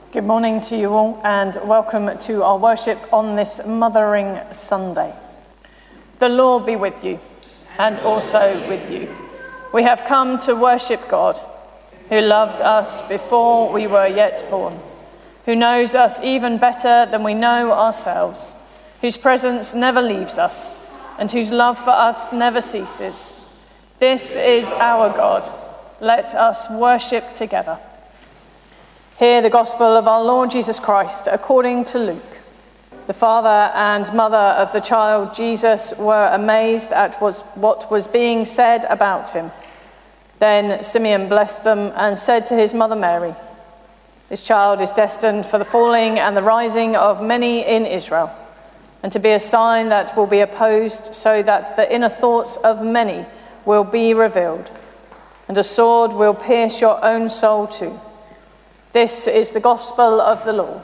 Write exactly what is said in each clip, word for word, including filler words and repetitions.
Good morning to you all and welcome to our worship on this Mothering Sunday. The Lord be with you and also with you. We have come to worship God, who loved us before we were yet born, who knows us even better than we know ourselves, whose presence never leaves us and whose love for us never ceases. This is our God. Let us worship together. Hear the gospel of our Lord Jesus Christ according to Luke. The father and mother of the child Jesus were amazed at what was being said about him. Then Simeon blessed them and said to his mother Mary, "This child is destined for the falling and the rising of many in Israel, and to be a sign that will be opposed, so that the inner thoughts of many will be revealed, and a sword will pierce your own soul too." This is the gospel of the Lord.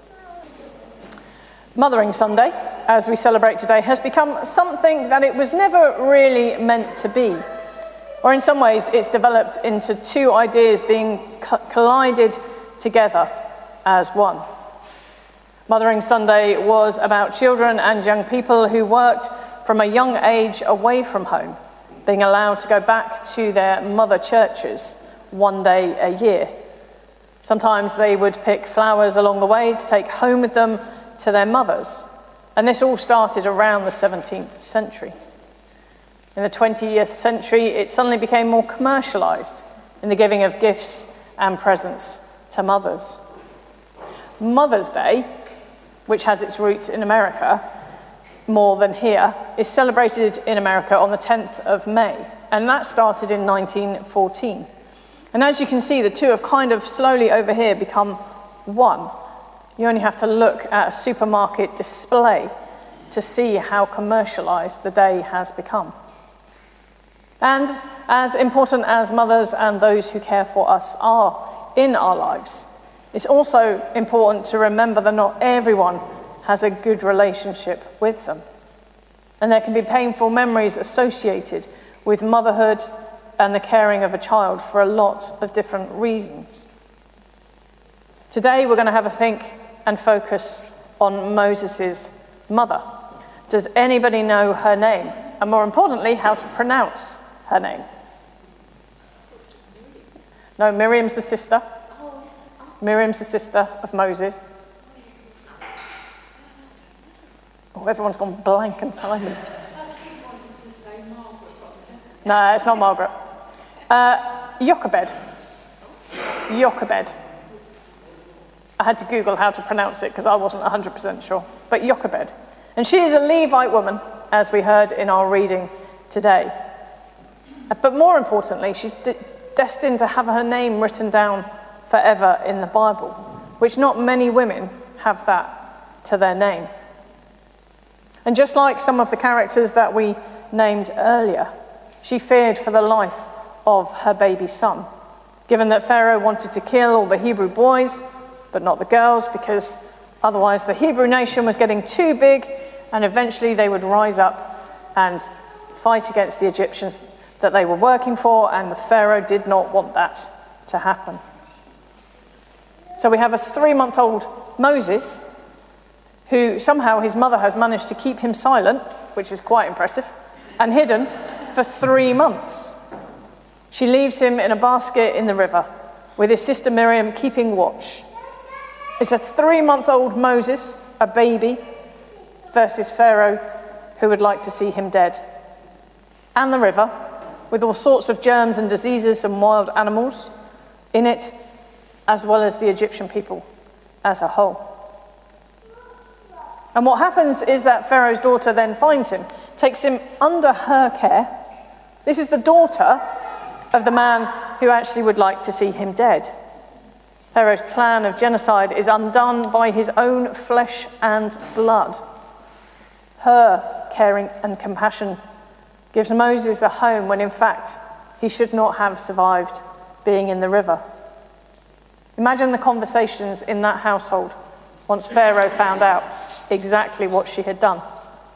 Mothering Sunday, as we celebrate today, has become something that it was never really meant to be. Or in some ways, it's developed into two ideas being co- collided together as one. Mothering Sunday was about children and young people who worked from a young age away from home, being allowed to go back to their mother churches one day a year. Sometimes they would pick flowers along the way to take home with them to their mothers. And this all started around the seventeenth century. In the twentieth century, it suddenly became more commercialized in the giving of gifts and presents to mothers. Mother's Day, which has its roots in America more than here, is celebrated in America on the tenth of May. And that started in nineteen fourteen. And as you can see, the two have kind of slowly over here become one. You only have to look at a supermarket display to see how commercialized the day has become. And as important as mothers and those who care for us are in our lives, it's also important to remember that not everyone has a good relationship with them. And there can be painful memories associated with motherhood and the caring of a child for a lot of different reasons. Today we're going to have a think and focus on Moses' mother. Does anybody know her name? And more importantly, how to pronounce her name? No, Miriam's the sister. Miriam's the sister of Moses. Oh, everyone's gone blank and silent. No, it's not Margaret. Uh, Jochebed. Jochebed. I had to Google how to pronounce it because I wasn't one hundred percent sure. But Jochebed. And she is a Levite woman, as we heard in our reading today. But more importantly, she's de- destined to have her name written down forever in the Bible, which not many women have that to their name. And just like some of the characters that we named earlier, she feared for the life of her baby son, given that Pharaoh wanted to kill all the Hebrew boys, but not the girls, because otherwise the Hebrew nation was getting too big, and eventually they would rise up and fight against the Egyptians that they were working for, and the Pharaoh did not want that to happen. So we have a three-month-old Moses, who somehow his mother has managed to keep him silent, which is quite impressive, and hidden for three months. She leaves him in a basket in the river, with his sister Miriam keeping watch. It's a three-month-old Moses, a baby, versus Pharaoh, who would like to see him dead. And the river, with all sorts of germs and diseases and wild animals in it, as well as the Egyptian people as a whole. And what happens is that Pharaoh's daughter then finds him, takes him under her care. This is the daughter of the man who actually would like to see him dead. Pharaoh's plan of genocide is undone by his own flesh and blood. Her caring and compassion gives Moses a home when in fact he should not have survived being in the river. Imagine the conversations in that household once Pharaoh found out exactly what she had done.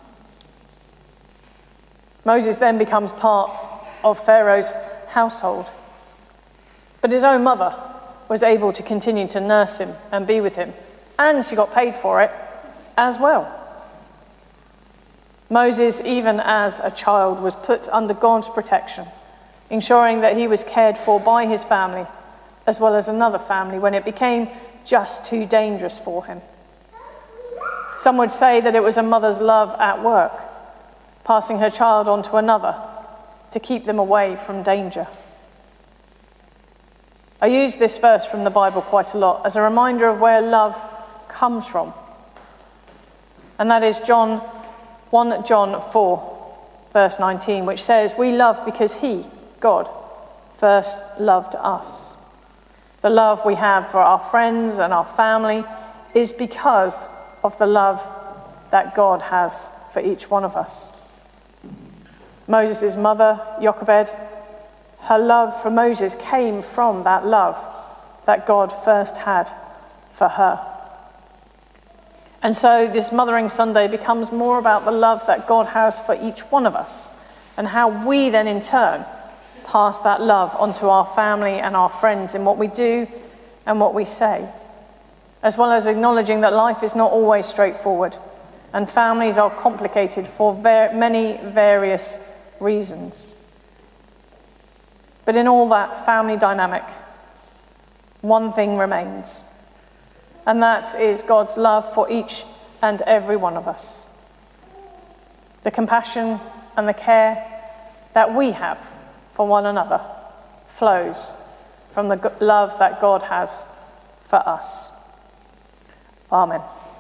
Moses then becomes part of Pharaoh's household. But his own mother was able to continue to nurse him and be with him, and she got paid for it as well. Moses, even as a child, was put under God's protection, ensuring that he was cared for by his family as well as another family when it became just too dangerous for him. Some would say that it was a mother's love at work, passing her child on to another to keep them away from danger. I use this verse from the Bible quite a lot as a reminder of where love comes from. And that is John, First John four, verse nineteen, which says, "We love because he, God, first loved us." The love we have for our friends and our family is because of the love that God has for each one of us. Moses' mother, Jochebed, her love for Moses came from that love that God first had for her. And so this Mothering Sunday becomes more about the love that God has for each one of us and how we then in turn pass that love onto our family and our friends in what we do and what we say, as well as acknowledging that life is not always straightforward and families are complicated for ver- many various reasons. But in all that family dynamic, one thing remains, and that is God's love for each and every one of us. The compassion and the care that we have for one another flows from the love that God has for us. Amen.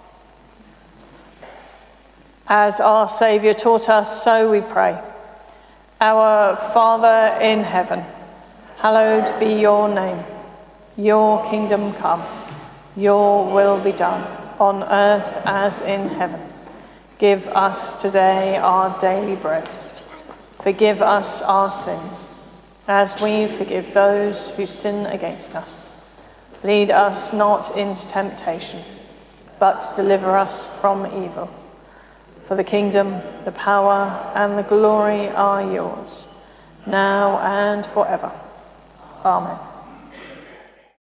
As our Saviour taught us, so we pray. Our Father in heaven, hallowed be your name. Your kingdom come. Your will be done, on earth as in heaven. Give us today our daily bread. Forgive us our sins, as we forgive those who sin against us. Lead us not into temptation, but deliver us from evil. For the kingdom, the power, and the glory are yours, now and forever. Amen.